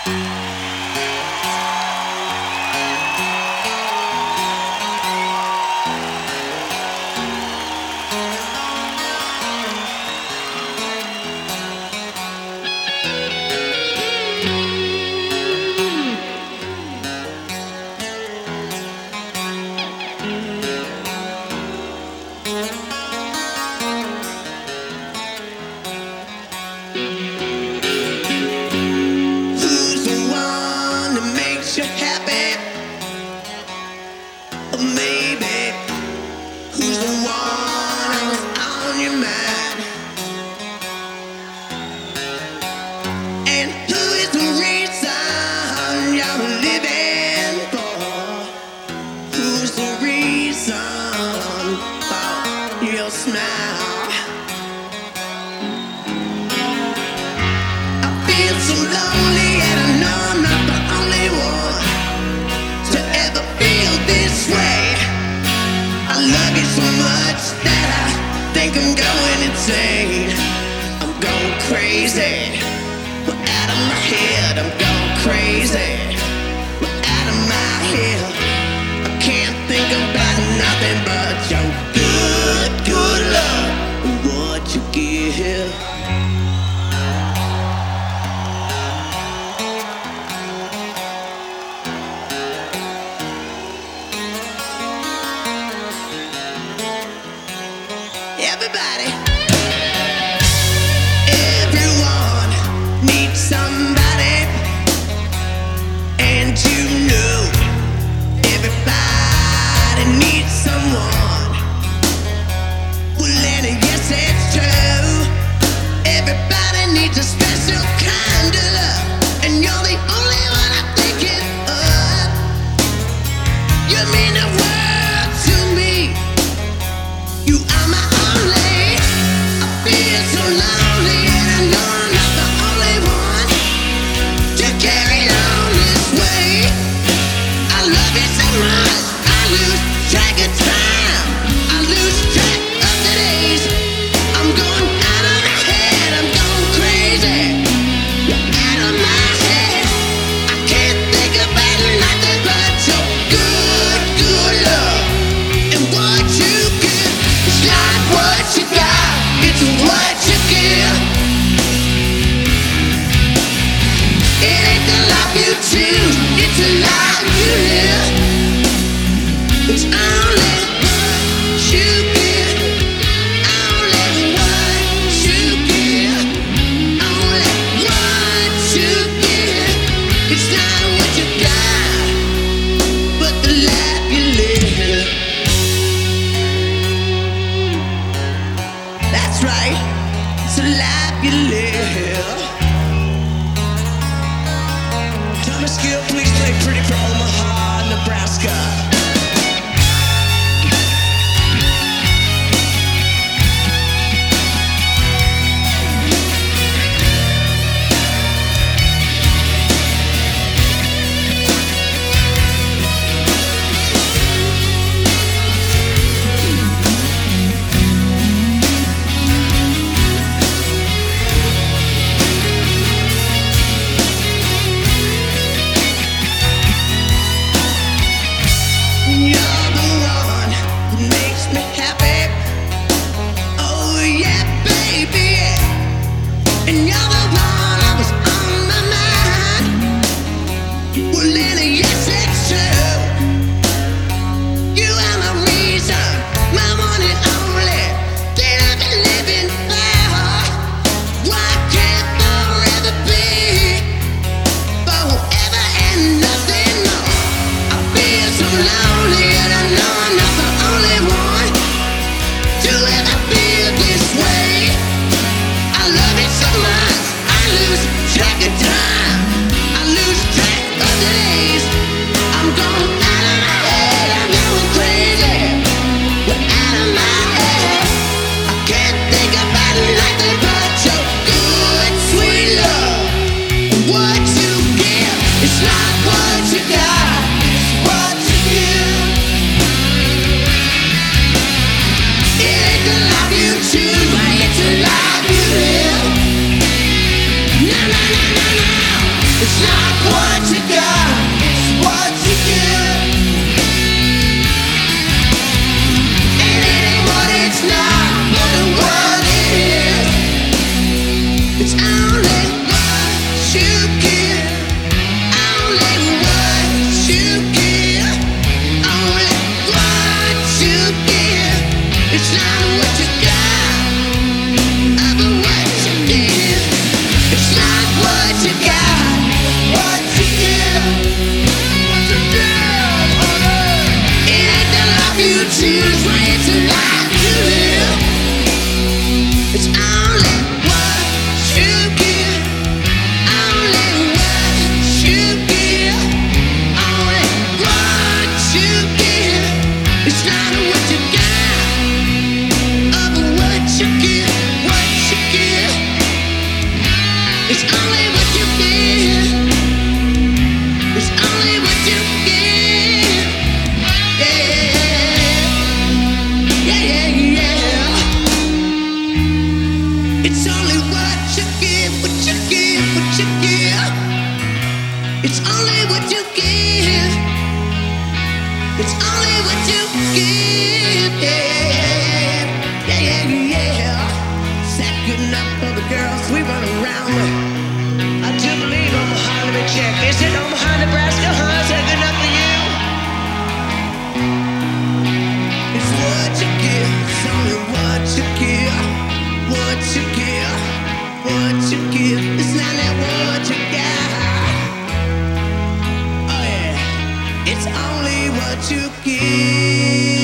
Who's the one that makes you happy? Or maybe who's the one always on your mind? And who is the reason you're living for? Who's the reason for your smile? I feel so lonely and I know I'm not the only one to ever feel this way. I love you so much that I think I'm going insane. I'm going crazy. We're out of my head. I'm going crazy. We're out of my head. I can't think about nothing but your good, good love and what you give. Everybody, everyone needs somebody, and you know everybody needs someone. Well, and yes, it's true. Everybody needs a special kind of love, and you're the only one I'm thinking of. You mean the world to me. You are my only. I feel so lonely and I know I'm not the only one to carry on this way. I love you so much, I lose track of time. I lose track of the days. I'm going out of my head, I'm going crazy. You're out of my head. I can't think about nothing but your good, good love and what you give. It's not what you got, it's what you give. It ain't the life you choose, it's the life you live. It's only what you give, only what you give, only what you give. It's not what you got, but the life you live. That's right, it's a life you live. Thomas Gill, please play Pretty for Omaha, Nebraska. You're the one who makes me happy. Oh yeah, baby. And you're the one I was on my mind. Well, then yes, it's true. You are the reason, my one and only, that I've been living for. Why can't forever be forever and nothing more? I feel so lonely and I know I'm not the only one to ever feel this way. I love it so much, I lose track of time. I lose track of the days. I'm going out of my head, I'm going crazy. We're out of my head. I can't think about nothing but your good, sweet love. What you give, it's not what you got, it's what you give. It ain't the life you choose, but it's the life you live. No, no, no, no, no. It's not It's only what you give. It's only what you give. Yeah, yeah, yeah, yeah. Second up for the girls we run around with. I do believe I'm behind the check. Is it Omaha, Nebraska, huh? Second up for you. It's what you give. It's only what you give. What you give. What you give. It's not that what you got. Oh yeah. It's only what you give.